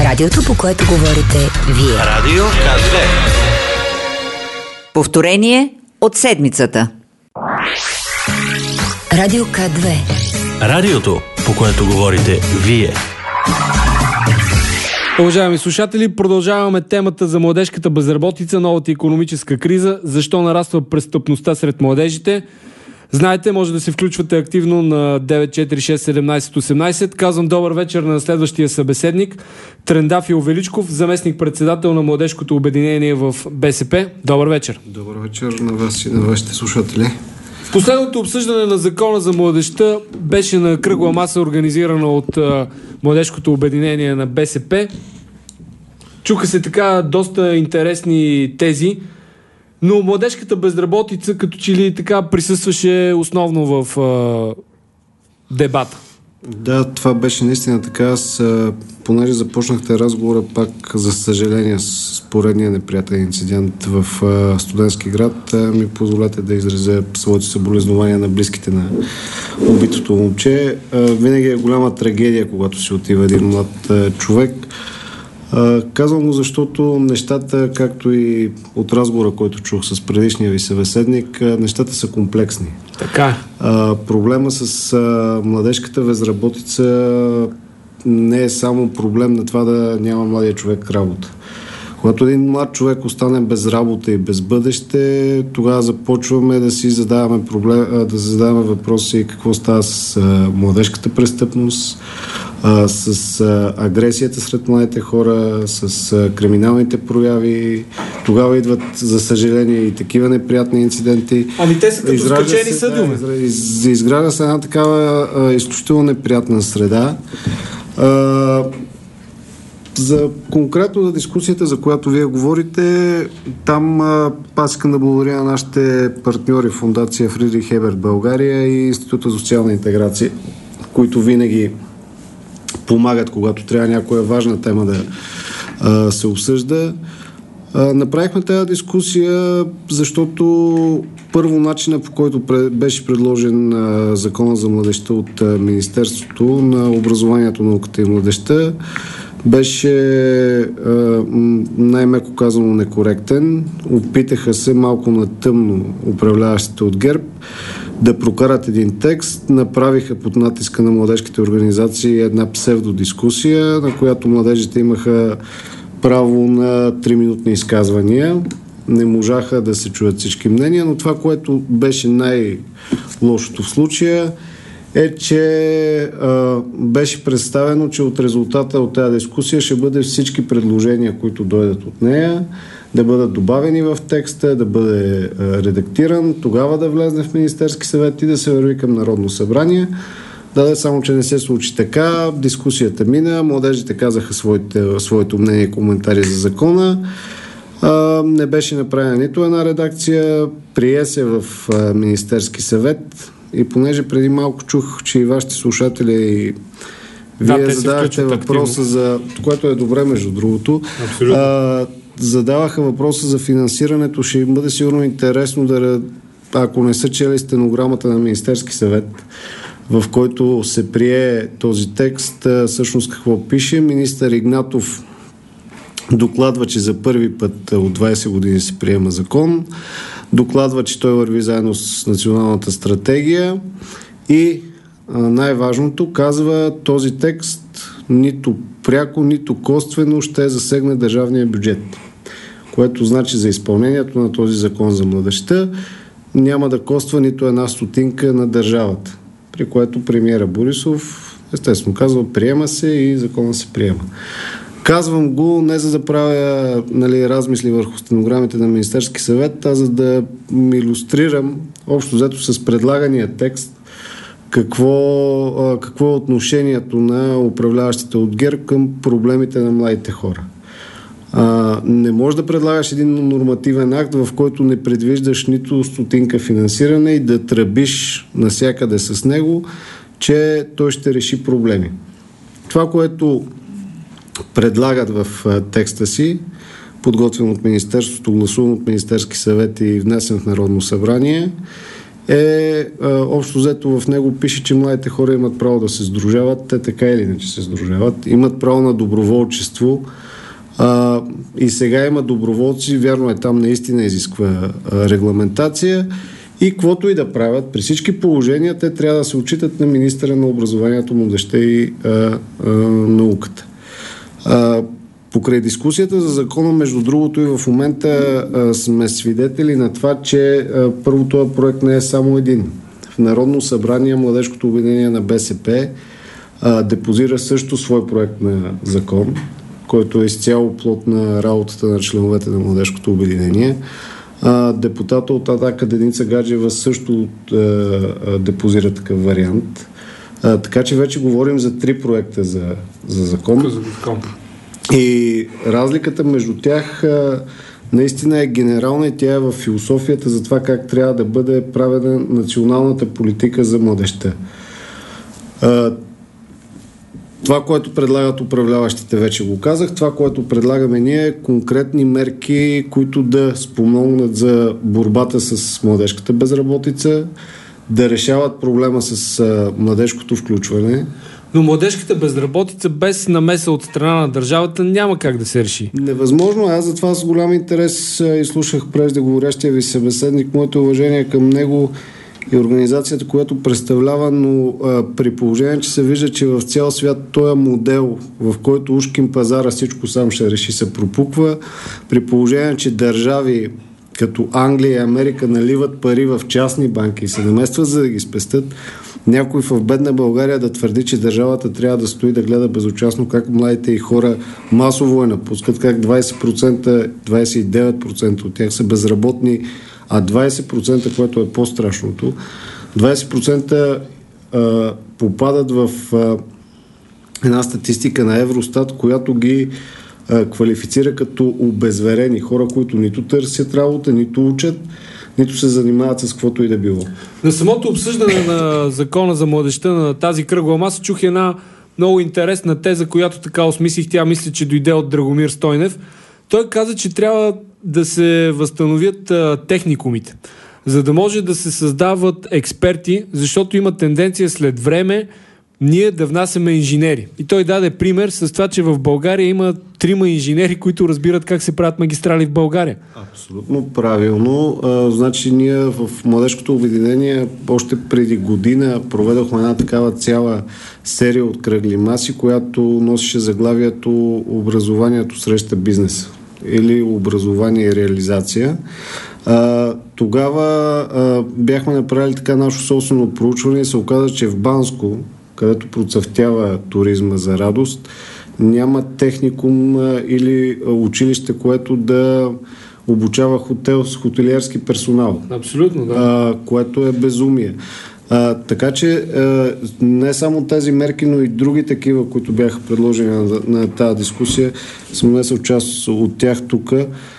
Радиото, по което говорите вие. Радио К2. Повторение от седмицата. Радио К2. Радиото, по което говорите вие. Уважаеми слушатели, продължаваме темата за младежката безработица, новата икономическа криза, защо нараства престъпността сред младежите. Знаете, може да се включвате активно на 9461718. Казвам добър вечер на следващия събеседник, Трендафил Величков, заместник-председател на Младежкото обединение в БСП. Добър вечер. Добър вечер на вас и на вашите слушатели. В последното обсъждане на закона за младежта беше на кръгла маса, организирана от Младежкото обединение на БСП. Чуха се така доста интересни тези, но младежката безработица като че ли така присъстваше основно в дебата. Да, това беше наистина така. Аз, понеже започнахте разговора пак, за съжаление, с поредния неприятен инцидент в Студентски град, ми позволете да изразя своите съболезнования на близките на убитото момче. Винаги е голяма трагедия, когато се отива един млад човек. Казвам го, защото нещата, както и от разговора, който чух с предишния ви събеседник, нещата са комплексни. Така. Проблема с младежката безработица не е само проблем на това да няма младия човек работа. Когато един млад човек остане без работа и без бъдеще, тогава започваме да си задаваме задаваме въпроси какво става с младежката престъпност, с агресията сред младите хора, с криминалните прояви. Тогава идват, за съжаление, и такива неприятни инциденти. Ами те са като скачени съдове. Изгражда се една такава изключително неприятна среда. За конкретно за дискусията, за която вие говорите, там аз искам да благодаря на нашите партньори Фондация Фридрих Еберт България и Института за социална интеграция, които винаги помагат, когато трябва някоя важна тема да се обсъжда. Направихме тази дискусия, защото първо начина, по който беше предложен закона за младежта от Министерството на образованието, науката и младежта, беше най-меко казано некоректен. Опитаха се малко на тъмно управляващите от ГЕРБ да прокарат един текст. Направиха под натиска на младежките организации една псевдодискусия, на която младежите имаха право на 3-минутни изказвания. Не можаха да се чуят всички мнения, но това, което беше най-лошото в случая, е, че беше представено, че от резултата от тази дискусия ще бъде всички предложения, които дойдат от нея, да бъдат добавени в текста, да бъде редактиран, тогава да влезне в Министерски съвет и да се върви към Народно събрание. Да, само че не се случи така. Дискусията мина, младежите казаха своето мнение и коментари за закона. Не беше направена нито една редакция, прие се в Министерски съвет. И понеже преди малко чух, че и вашите слушатели вие задавахте въпроса за... което е добре, между другото. Задаваха въпроса за финансирането. Ще им бъде сигурно интересно ако не са чели стенограмата на Министерски съвет, в който се прие този текст, всъщност какво пише. Министър Игнатов докладва, че за първи път от 20 години се приема закон. Докладва, че той върви заедно с националната стратегия и най-важното, казва, този текст нито пряко, нито косвено ще засегне държавния бюджет, което значи за изпълнението на този закон за младежта няма да коства нито една стотинка на държавата, при което премиера Борисов естествено казва, приема се и закона се приема. Казвам го не за да правя размисли върху стенограмите на Министерски съвет, а за да илюстрирам общо взето с предлагания текст какво е отношението на управляващите от ГЕРБ към проблемите на младите хора. Не можеш да предлагаш един нормативен акт, в който не предвиждаш нито стотинка финансиране и да тръбиш насякъде с него, че той ще реши проблеми. Това, което предлагат в текста си, подготвен от Министерството, гласуван от Министерски съвет и внесен в Народно събрание, общо взето в него пише, че младите хора имат право да се сдружават, те така или иначе се сдружават, имат право на доброволчество, и сега има доброволци, вярно е, там наистина изисква регламентация, и каквото и да правят, при всички положения те трябва да се отчитат на министъра на образованието, младежта и науката. Покрай дискусията за закона, между другото, и в момента сме свидетели на това, че първо този проект не е само един. В Народно събрание Младежкото обединение на БСП депозира също свой проект на закон, който е изцяло плод на работата на членовете на Младежкото обединение. Депутата от Атака Деница Гаджева също депозира такъв вариант. Така че вече говорим за 3 проекта за закон. И разликата между тях наистина е генерална и тя е в философията за това как трябва да бъде правена националната политика за младежта. Това, което предлагат управляващите, вече го казах. Това, което предлагаме ние, е конкретни мерки, които да спомогнат за борбата с младежката безработица, да решават проблема с младежкото включване. Но младежката безработица без намеса от страна на държавата няма как да се реши. Невъзможно. Аз затова с голям интерес изслушах преждеговорящия ви събеседник. Моето уважение към него и организацията, която представлява, но при положение, че се вижда, че в цял свят този модел, в който ушким пазара всичко сам ще реши, се пропуква, при положение, че държави като Англия и Америка наливат пари в частни банки и се наместват за да ги спестят, някой в бедна България да твърди, че държавата трябва да стои да гледа безучастно как младите и хора масово напускат, как 20%, 29% от тях са безработни, а 20%, което е по-страшното, 20% попадат в една статистика на Евростат, която ги квалифицира като обезверени хора, които нито търсят работа, нито учат, нито се занимават с каквото и да било. На самото обсъждане на закона за младежта на тази кръгла маса чух една много интересна теза, която така осмислих. Тя мисля, че дойде от Драгомир Стойнев. Той каза, че трябва да се възстановят техникумите, за да може да се създават експерти, защото има тенденция след време ние да внасяме инженери. И той даде пример с това, че в България има 3 инженери, които разбират как се правят магистрали в България. Абсолютно правилно. Значи ние в Младежкото обединение още преди година проведохме една такава цяла серия от кръгли маси, която носеше заглавието "Образованието среща бизнеса" или "Образование и реализация". Тогава бяхме направили така наше собствено проучване и се оказа, че в Банско, където процъфтява туризма за радост, няма техникум или училище, което да обучава хотелиерски персонал. Абсолютно, да. Което е безумие. Така че не само тези мерки, но и други такива, които бяха предложени на тази дискусия, съм внесъл част от тях тук.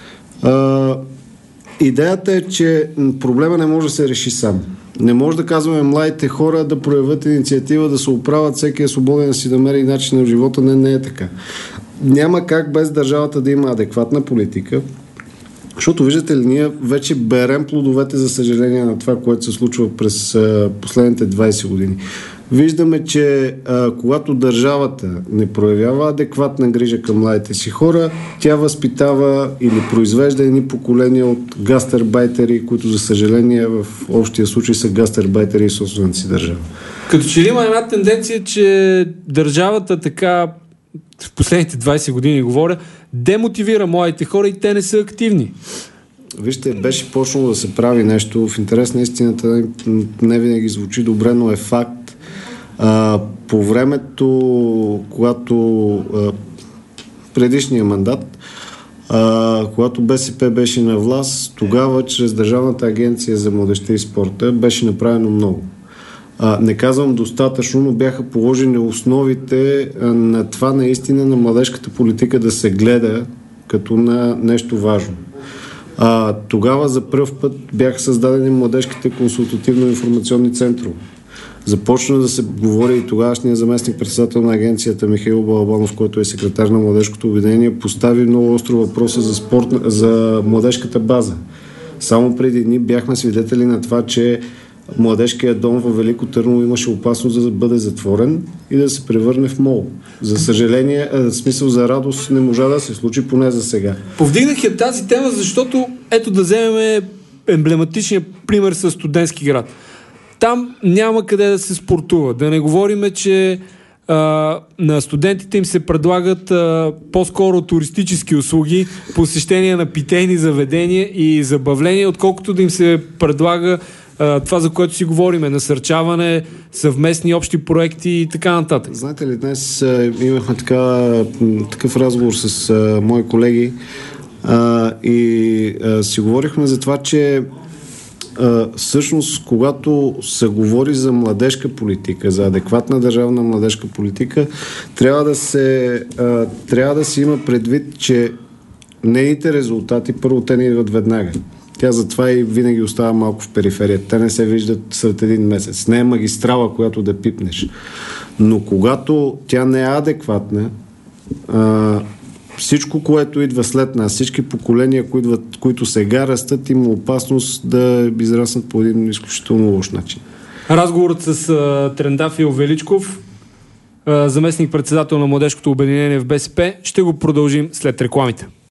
Идеята е, че проблема не може да се реши сам. Не може да казваме младите хора да проявят инициатива, да се оправят, всеки е свободен да си намери начин на живота. Не е така. Няма как без държавата да има адекватна политика, защото, виждате ли, ние вече берем плодовете, за съжаление, на това, което се случва през последните 20 години. Виждаме, че когато държавата не проявява адекватна грижа към младите си хора, тя възпитава или произвежда едни поколения от гастарбайтери, които, за съжаление, в общия случай са гастарбайтери и собствената си държава. Като че ли има една тенденция, че държавата така в последните 20 години, говоря, демотивира младите хора и те не са активни. Вижте, беше почнало да се прави нещо. В интерес на истината не винаги звучи добре, но е факт. По времето, когато предишния мандат, когато БСП беше на власт, тогава чрез Държавната агенция за младежта и спорта беше направено много. Не казвам достатъчно, но бяха положени основите на това наистина на младежката политика да се гледа като на нещо важно. Тогава за пръв път бяха създадени младежките консултативно-информационни центрове. Започна да се говори и тогавашния заместник-председател на агенцията Михаил Балабанов, който е секретар на Младежкото обединение, постави много остро въпроса за младежката база. Само преди дни бяхме свидетели на това, че Младежкият дом във Велико Търново имаше опасност да бъде затворен и да се превърне в мол. За съжаление, смисъл за радост не можа да се случи, поне за сега. Повдигнах я тази тема, защото ето да вземем емблематичния пример с Студентски град. Там няма къде да се спортува. Да не говориме, че на студентите им се предлагат по-скоро туристически услуги, посещение на питейни заведения и забавления, отколкото да им се предлага това, за което си говориме, насърчаване, съвместни общи проекти и така нататък. Знаете ли, днес имахме такъв разговор с мои колеги и си говорихме за това, че всъщност, когато се говори за младежка политика, за адекватна държавна младежка политика, трябва да се има предвид, че нейните резултати, първо, те не идват веднага. Тя затова и винаги остава малко в периферията. Те не се виждат след един месец. Не е магистрала, която да пипнеш. Но когато тя не е адекватна, всичко, което идва след нас, всички поколения, които сега растат, има опасност да израснат по един изключително лош начин. Разговорът с Трендафил Величков, заместник-председател на Младежкото обединение в БСП, ще го продължим след рекламите.